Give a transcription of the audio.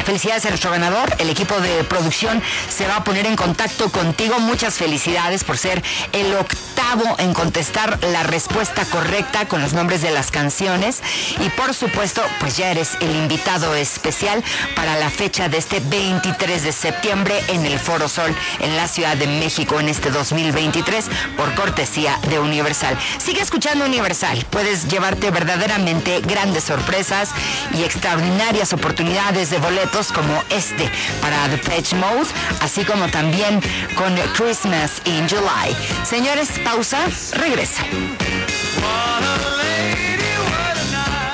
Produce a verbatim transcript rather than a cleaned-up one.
Felicidades a nuestro ganador. El equipo de producción se va a poner en contacto contigo. Muchas felicidades por ser el octavo en contestar la respuesta correcta con los nombres de las canciones. Y por supuesto, pues ya eres el invitado especial para la fecha de este veintitrés de septiembre en el Foro Sol en la Ciudad de México en este dos mil veintitrés por cortesía de Universal. Sigue escuchando Universal. Puedes llevarte verdaderamente grandes sorpresas y extraordinarias oportunidades de boletos como este para Depeche Mode, así como también con Christmas in July. Señores, pausa, regresa.